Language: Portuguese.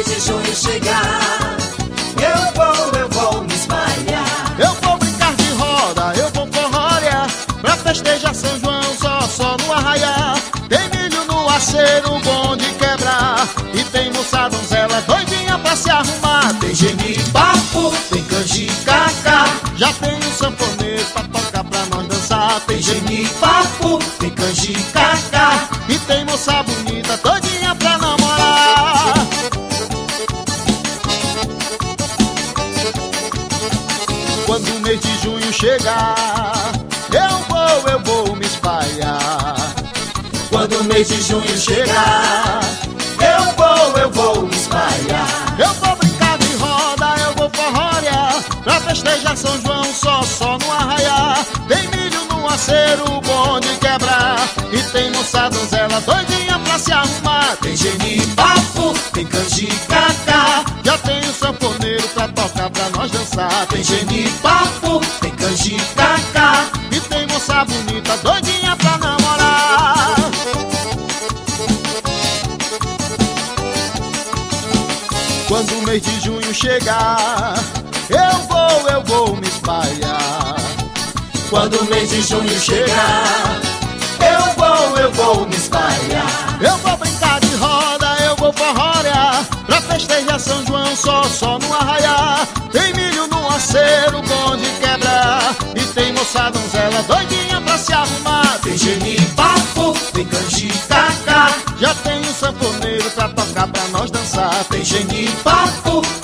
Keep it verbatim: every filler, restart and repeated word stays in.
mês de junho chegar, eu vou, eu vou me espalhar. Eu vou brincar de roda, eu vou forrolha, pra festejar São João só, só no arraiá. Tem milho no aceiro, bom de quebrar, e tem moça donzela doidinha pra se arrumar. Tem genipapo, tem canjicacá, Já tem um sanfoneiro pra tocar pra nós dançar. tem genipapo, tem canjicacá, E tem moça bonita doidinha pra namorar. Quando o mês de junho chegar, eu vou, eu vou me espalhar. quando o mês de junho chegar, eu vou, eu vou me espalhar. Eu vou brincar de roda, eu vou forrolha, pra festejar São João só, só no arraiá. Tem milho no aceiro, bom de quebrar, e tem moça donzela doidinha pra se arrumar. Tem genipapo, tem canjicacá, Já tem um sanfoneiro pra tocar pra nós dançar. tem genipapo, tem canjicacá, E tem moça bonita doidinha pra namorar. Quando o mês de junho chegar, eu vou, eu vou me espalhar. quando o mês de junho chegar, eu vou, eu vou me espalhar. Eu vou brincar de roda, eu vou forrolha, pra festejar São João só, só no arraiá. Tem milho no aceiro, bom de quebrar, e tem moça donzela doidinha pra se arrumar. Tem genipapo, tem canjicacá, Já tem um sanfoneiro pra tocar pra nós dançar. tem genipapo,